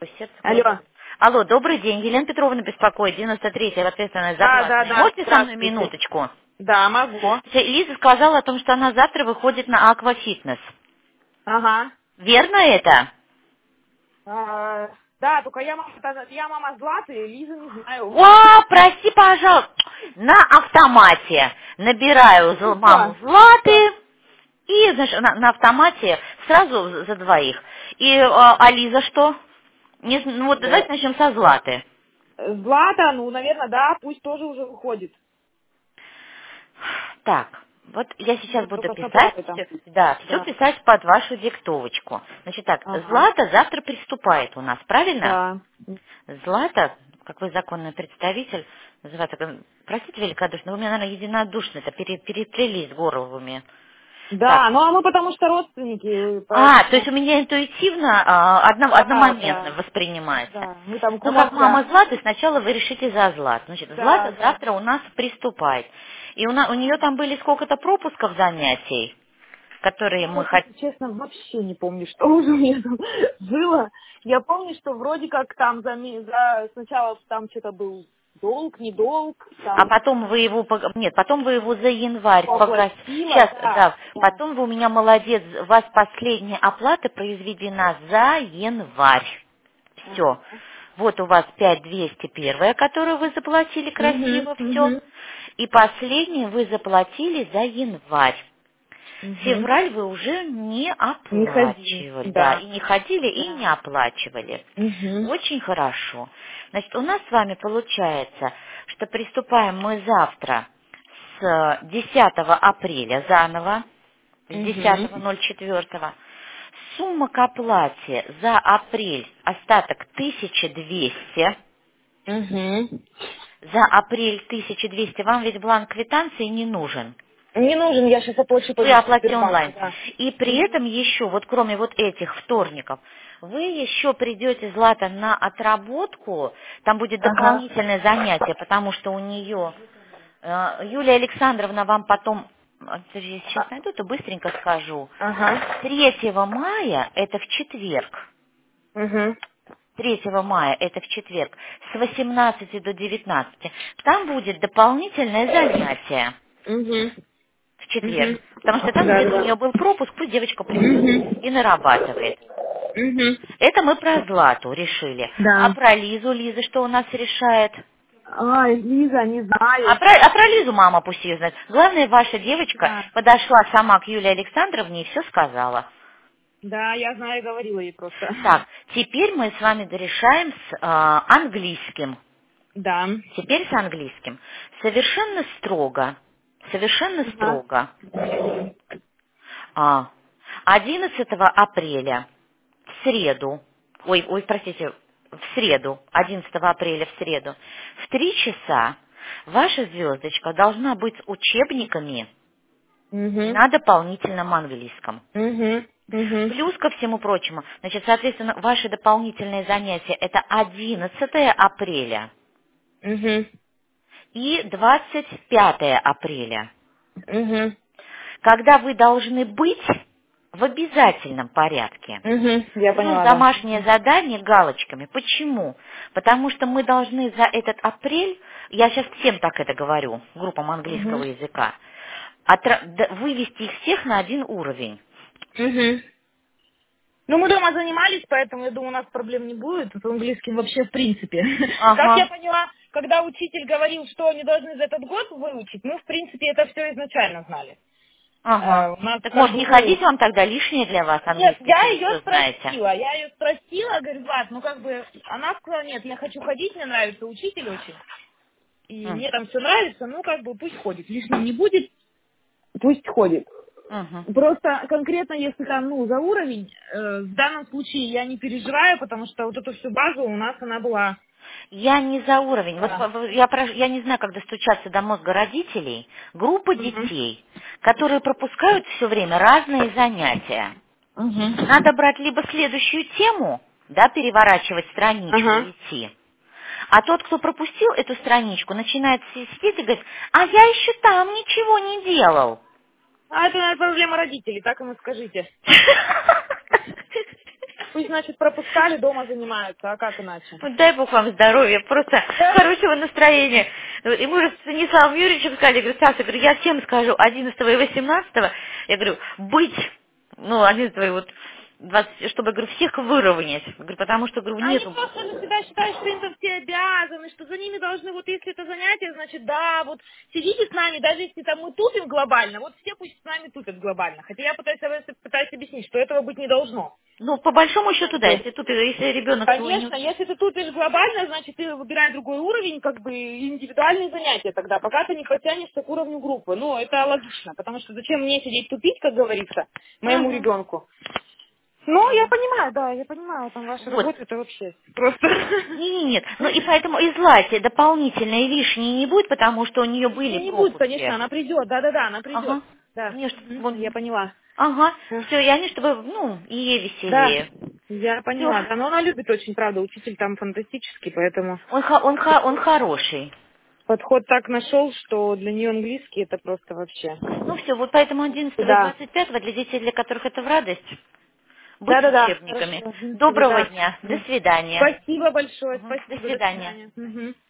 Сердце Алло. колотится. Алло, добрый день. Елена Петровна беспокоит, 93-я, ответственная за платные. Да. Можете со мной Здравствуйте. минуточку? Да, могу. Лиза сказала о том, что она завтра выходит на аквафитнес. Ага. Верно это? Да, только я мама Златы, Лизу не знаю. О, прости, пожалуйста. На автомате набираю Ну маму что? Златы и, значит, на автомате сразу за двоих. И а Лиза что? Ну вот давайте начнем со Златы. Злата, ну, наверное, да, пусть тоже уже выходит. Так, вот я сейчас Вот буду только с писать, оплатой там. все Да. писать под вашу диктовочку. Значит так, Ага. Злата завтра приступает у нас, правильно? Да. Злата, как вы законный представитель, называется, простите великодушно, вы меня, наверное, единодушно-то переплелись головами. Так, Да, ну а мы потому что родственники, то есть поэтому... у меня интуитивно одномоментно Да. воспринимается. Да, мы там Но как мама кумовья. Златы, сначала вы решите за Злату. Значит, Злата Да. завтра у нас приступает. И у нее там были сколько-то пропусков занятий, которые Я мы вот, хотим. если честно, вообще не помню, что уже у меня там было. Я помню, что вроде как там сначала там что-то был долг, не долг, А там потом вы его, нет, потом вы его за январь погасили. оплатила, Сейчас, да, да, да. потом вы у меня молодец, у вас последняя оплата произведена за январь. Все. Ага. Вот у вас 5200 первая, которую вы заплатили Угу, красиво, все. угу, И последнюю вы заплатили за январь. угу. Февраль вы уже не Не ходи, оплачивали, да, и да, не ходили, и не да. оплачивали. Угу, Очень хорошо. Значит, у нас с вами получается, что приступаем мы завтра с 10 апреля заново, с угу, 10.04. Сумма к оплате за апрель остаток 1200. угу. За апрель 1200 вам ведь бланк квитанции не нужен. Не нужен, я сейчас оплачу по Вы оплатите Сбербанку, онлайн. да. И при Угу. этом еще, вот кроме вот этих вторников, вы еще придете, Злата, на отработку, там будет Ага, дополнительное занятие, потому что у нее, Юлия Александровна вам потом, я сейчас найду, то быстренько скажу, ага, 3 мая, это в четверг, угу, 3 мая, это в четверг, с 18 до 19, там будет дополнительное занятие. угу, В четверг. угу. Потому что там Да, где-то у да. нее был пропуск, пусть девочка придет Угу. и нарабатывает. Угу. Это мы про Злату решили. А Да. про Лизу, Лиза что у нас решает? Ай, Лиза, не знаю. А про Лизу мама пусть ее знает. Главное, ваша девочка Да. подошла сама к Юлии Александровне и все сказала. Да, я знаю, говорила ей просто. Так, теперь мы с вами дорешаем с английским. Да. Теперь с английским. Совершенно строго. Совершенно Ага. строго. 11 апреля в среду, простите, в среду, 11 апреля в среду, в 3 часа ваша звездочка должна быть с учебниками Угу. на дополнительном английском. Угу. Угу. Плюс ко всему прочему, значит, соответственно, ваши дополнительные занятия это 11 апреля Угу. и 25 апреля. Угу. Когда вы должны быть в обязательном порядке. Угу. Я Плюс поняла, да. домашнее задание галочками. Почему? Потому что мы должны за этот апрель, я сейчас всем так это говорю, группам Угу. английского языка, вывести их всех на один уровень. Угу. Ну, мы дома занимались, поэтому, я думаю, у нас проблем не будет с английским вообще в принципе. Как я Ага, поняла, когда учитель говорил, что они должны за этот год выучить, мы, в принципе, это все изначально знали. ага. У нас Так как может бы, не ну, ходить вам тогда лишнее для вас нет, английский, я если вы ее все знаете? спросила. Я ее спросила, говорю, Влад, ну как бы, она сказала, нет, я хочу ходить, мне нравится учитель очень. И М, мне там все нравится, ну как бы пусть ходит. Лишним не будет, пусть ходит. мгм. Просто конкретно, если там, ну, за уровень, в данном случае я не переживаю, потому что вот эту всю базу у нас она была. Я не за уровень. Вот Да. я не знаю, как достучаться до мозга родителей. Группа Угу. детей, которые пропускают все время разные занятия. Угу. Надо брать либо следующую тему, да, переворачивать страничку Ага. и идти. А тот, кто пропустил эту страничку, начинает сидеть и говорит, а я еще там ничего не делал. А это, наверное, проблема родителей, так им и скажите. Пусть, значит, пропускали, дома занимаются, а как иначе? Вот дай Бог вам здоровья, просто хорошего настроения. И мы уже с Станиславом Юрьевичем сказали, я говорю, Стас, я говорю, я всем скажу 11 и 18, я говорю, быть, ну, 11 и вот 20, чтобы, говорю, всех выровнять. Я говорю, потому что, говорю, Они нету. просто же всегда считают, что им-то все обязаны, что за ними должны, вот если это занятие, значит, да, вот сидите с нами, даже если там мы тупим глобально, вот все пусть с нами тупят глобально. Хотя я пытаюсь объяснить, что этого быть не должно. Ну, по большому счету, да, Что, если ребенок свой не конечно, учит. если ты тупишь глобально, значит, ты выбирай другой уровень, как бы индивидуальные занятия тогда, пока ты не потянешься к уровню группы. Ну, это логично, потому что зачем мне сидеть тупить, как говорится, моему Мгм. ребенку. Ну, я понимаю, да, я понимаю, там ваша Вот. работа, это вообще просто... Нет, ну и поэтому и Злате дополнительной лишней не будет, потому что у нее были Не будет, конечно, пропуски. она придет, да-да-да, она придет. Ага. Да, Мне я поняла. ага, Да, все, и они, чтобы, ну, и ей да, веселее. я Все. поняла, да, но она любит очень, правда, учитель там фантастический, поэтому Он хороший. подход так нашел, что для нее английский это просто вообще. Ну все, вот поэтому 11 и Да, 25 для детей, для которых это в радость, быть с да-да-да, учебниками. хорошо, 11, Доброго да. дня. До Мгм. свидания. Спасибо большое, Мгм. До спасибо, до свидания. свидания. Мгм.